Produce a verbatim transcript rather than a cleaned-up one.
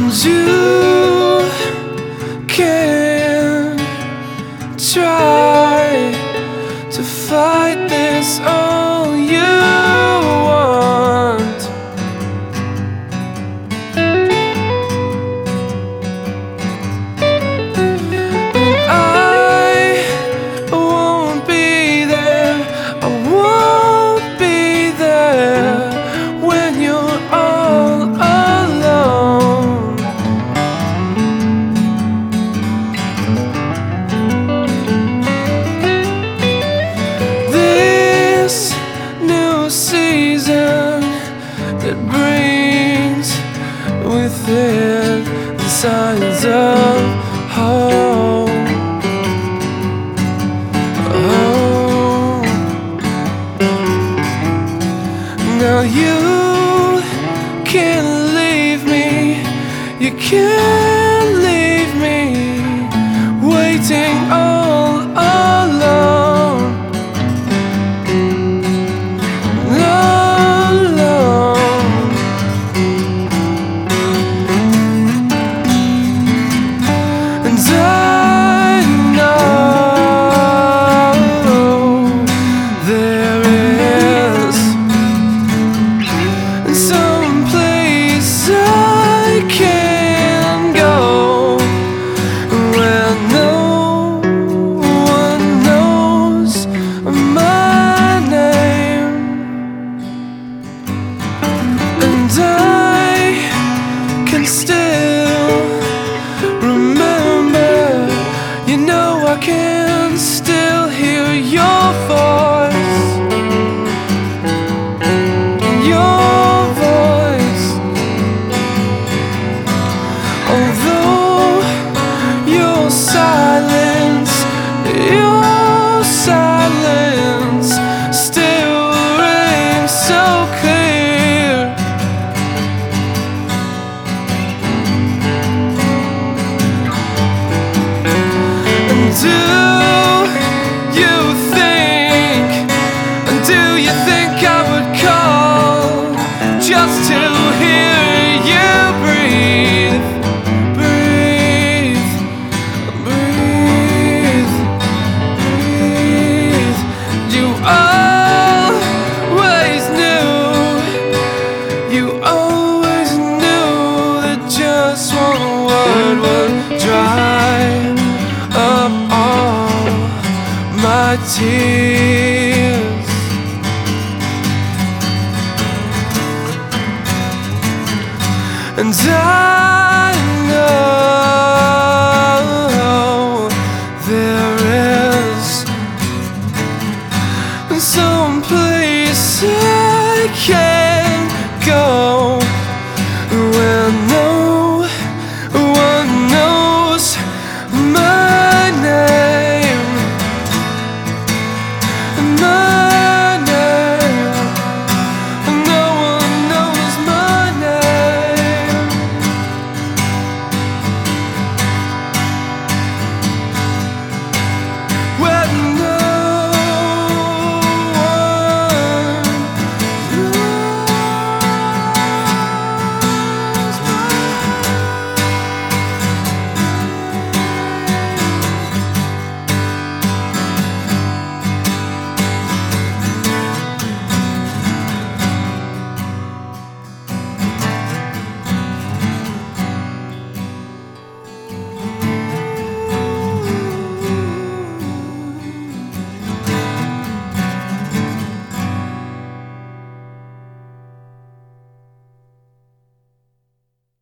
And you can try to fight this all you want. And I won't be there, I won't be there when you're all alone. This new season, it brings with it the signs of hope. Oh. Now you can't leave me, you can't leave me waiting all alone. Alone. And I know there is some place I can go where no one knows my name. And I can still remember, you know I can still hear your voice. Your voice. Although your silence, your silence still rings so clear. And do you think, and do you think I would call just to hear you breathe, breathe, breathe, breathe? You always knew, you always knew that just one word would dry up all my tears. And I know there is some place I can